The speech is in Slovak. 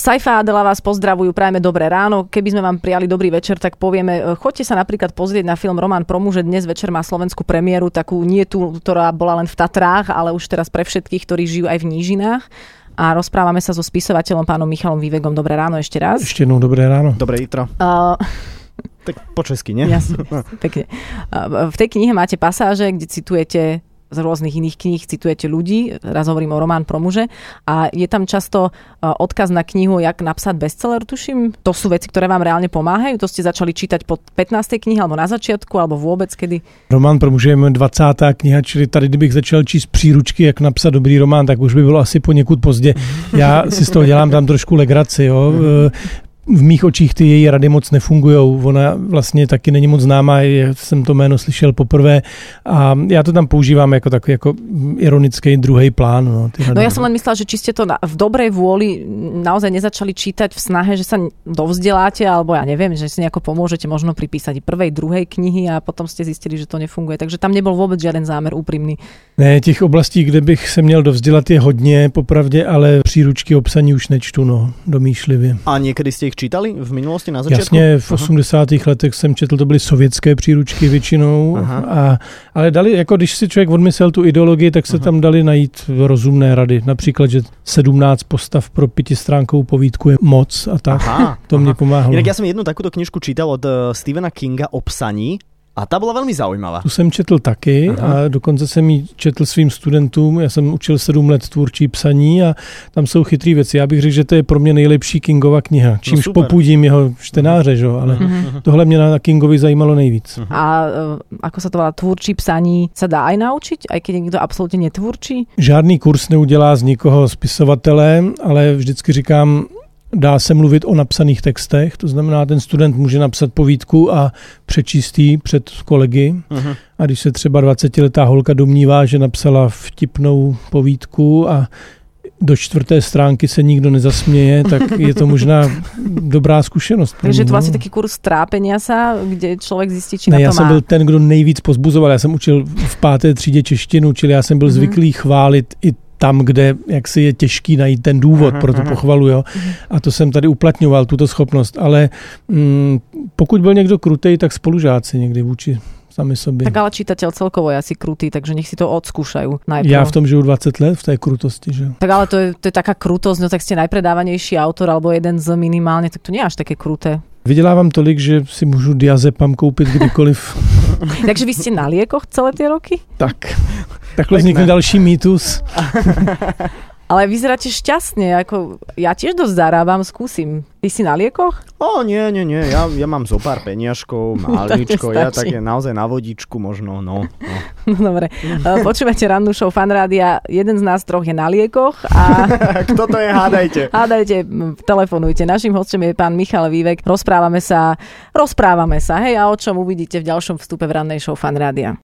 Saifa a Adela vás pozdravujú, prajeme dobré ráno. Keby sme vám prijali dobrý večer, tak povieme, choďte sa napríklad pozrieť na film Román pro muže. Dnes večer má slovenskú premiéru, takú nie tú, ktorá bola len v Tatrách, ale už teraz pre všetkých, ktorí žijú aj v nížinách. A rozprávame sa so spisovateľom pánom Michalom Vývegom. Dobré ráno ešte raz. Ešte jednou dobré ráno. Dobré jutro. Tak po česky, nie? Jasne, pekne. V tej knihe máte pasáže, kde citujete z rôznych iných kníh, citujete ľudí, raz hovorím o Román pro muže, a je tam často odkaz na knihu Jak napsať bestseller, tuším. To sú veci, ktoré vám reálne pomáhajú? To ste začali čítať po 15. knihe, alebo na začiatku, alebo vôbec kedy? Román pro muže je moje 20. kniha, čili tady, kdybych začal číst příručky, jak napsat dobrý román, tak už by bylo asi poněkud pozdě. Já si z toho dělám tam trošku legraci, jo. V mých očích ty její rady moc nefungujou. Ona vlastně taky není moc známá, jsem to jméno slyšel poprvé a já to tam používám jako takový jako ironický druhý plán. No ja som len myslela, že či ste to v dobrej vôli naozaj nezačali čítať v snahe, že sa dovzdeláte, alebo ja neviem, že si nejako pomôžete možno pripísať prvej, druhej knihy a potom ste zistili, že to nefunguje. Takže tam nebol vôbec žiaden zámer úprimný. Ne, těch oblastí, kde bych se měl dovzdělat, je hodně popravdě, ale příručky obsaní už nečtu, domýšlivě. A někdy jste ich čítali v minulosti na začiatku? Jasně, v 80. letech jsem četl, to byly sovětské příručky většinou, ale dali, jako když si člověk odmyslel tu ideologii, tak se tam dali najít rozumné rady. Například, že 17 postav pro 5stránkovou povídku je moc a tak. To mě pomáhalo. Inak ja som jednu takúto knižku čítal od Stephena Kinga o psaní. A ta byla velmi zaujímavá. Tu jsem četl taky a dokonce jsem ji četl svým studentům. Já jsem učil 7 let tvůrčí psaní a tam jsou chytrý věci. Já bych řekl, že to je pro mě nejlepší Kingova kniha. Čímž popudím jeho čtenáře, že? Ale tohle mě na Kingovi zajímalo nejvíc. A ako sa to volá, tvůrčí psaní sa dá aj naučiť, aj keď niekto absolútne netvůrčí? Žádný kurz neudělá z nikoho spisovatele, ale vždycky říkám, dá se mluvit o napsaných textech, to znamená, ten student může napsat povídku a přečíst ji před kolegy. A když se třeba 20letá holka domnívá, že napsala vtipnou povídku a do 4. stránky se nikdo nezasměje, tak je to možná dobrá zkušenost. Takže to vlastně taký kurz trápenia sa, kde člověk zjistí, či na to má. Já jsem byl ten, kdo nejvíc pozbuzoval. Já jsem učil v 5. třídě češtinu, čili já jsem byl zvyklý chválit i tam, kde jaksi je těžký najít ten důvod pro tu pochvalu, jo. A to jsem tady uplatňoval, tuto schopnost. Ale pokud byl někdo krutej, tak spolužáci někdy vůči sami sobě. Tak ale čítateľ celkovo je asi krutý, takže nech si to odskúšajú najprv. Já v tom žiju 20 let, v té krutosti, že? Tak ale to je taká krutosť, no tak ste najpredávanejší autor, alebo jeden z minimálne, tak to nie je až také kruté. Vydělávám tolik, že si můžu diazepam koupit kdykoliv. Takže vy ste na liekoch celé tie roky? Tak. Takhle vznikne další mýtus. Ale vyzeráte šťastne, ako ja tiež dosť zarábam, skúsim. Ty si na liekoch? Nie, ja mám zo pár peniažkov, maličko, ja tak je naozaj na vodičku možno, no. Dobre, počúvate rannú show Fan Rádia, jeden z nás troch je na liekoch a... Kto to je, hádajte. Hádajte, telefonujte. Naším hosťom je pán Michal Vývek. Rozprávame sa, hej, a o čom uvidíte v ďalšom vstupe v rannej show Fan Rádia.